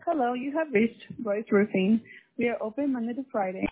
Hello, you have reached Royce Roofing. We are open Monday to Friday.